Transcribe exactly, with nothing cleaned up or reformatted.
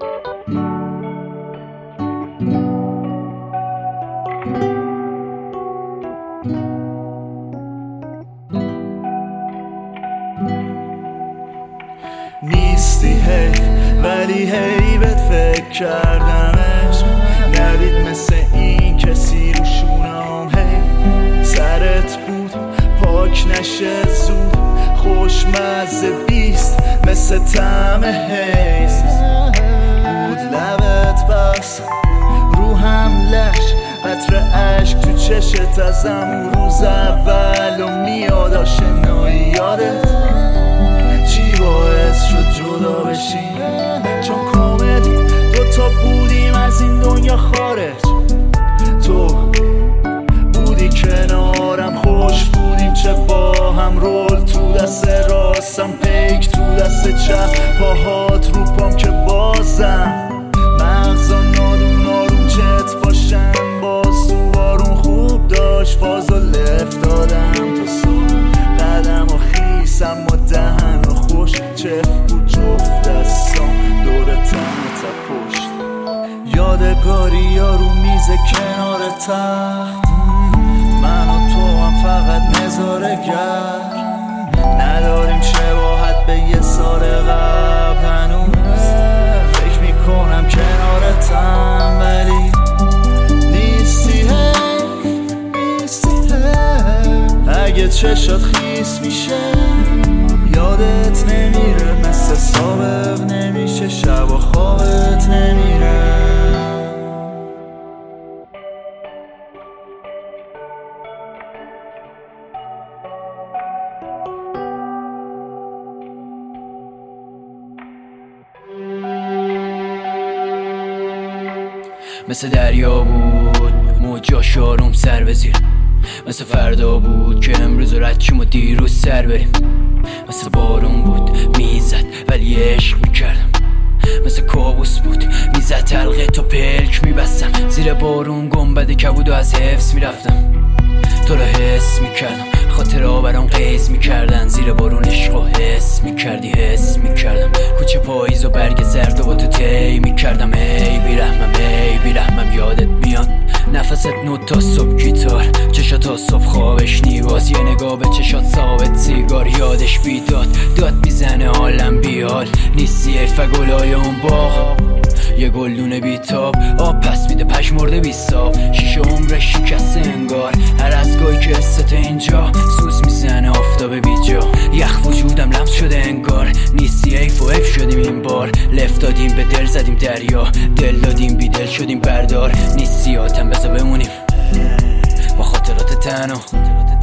نیستی هی ولی هی بهت فکر کردمش، ندید مثل این کسی رو شونم هی سرت بود پاک نشه زود، خوشمزه بیست مثل طعم حیز بود لبت بس رو هم لش قطر عشق تو چشت از همون روز اول و میاد آشنایی یادت چی باعث شد جدا بشیم، چون کامل دوتا بودیم از این دنیا خارج، تو بودی کنارم خوش بودیم چه با هم رول تو دست راستم پیک تو دست چپ پاهات رو پام که بازم مغزا نادون آروم چت باشن باز تو بارون خوب داشت فازو لفت دادم تا صبح قدم و خیسم و دهن و خوش چف بود جفت دستام دور تن تا پشت یادگاری یا رو میز کنار تخت من و تو هم فقط نظاره گر نداریم شباهت به یه سال قبل هنوز فکر میکنم کنارتم ولی نیستی هی نیستی هی اگه چشات خیس میشه یادت نمیره مثل سابق نمیشه شب و خوابت نمیره. مثل دریا بود موجاش آروم سر بزیر، مثل فردا بود که امروز رد چیم و دیروز سر بریم، مثل بارون بود میزد ولی عشق میکردم، مثل کابوس بود میزد تلقه تا پلک میبستم، زیر بارون گنبد کبود و از حفظ میرفتم، تو رو حس میکردم خاطر ها برام قیز میکردن، زیر بارون عشق و حس میکردی حس میکردم، کوچه پاییز و برگ زرد و با تو تی میکردم، ای بیرحمم ای بیرحمم یادت میاد نفست نوت تا صبح گیتار چشات تا صبح خوابش نیواز، یه نگاه به چشات ثابت سیگار یادش بیداد داد میزنه حالم بیال نیستی ای فگلای اون باغ یه گلدون بیتاب آب پس میده پشمرده بیستاب شیشه عمرش شکسته انگار هر از گاهی که حست اینجا سوز میزنه آفتاب بیجا یخ وجودم لمس شده انگار نیستی ایف و ایف شدیم این بار لفت دادیم به دل زدیم دریا دل دادیم بی دل شدیم بردار نیستی آتم بذار بمونیم با خاطرات تنها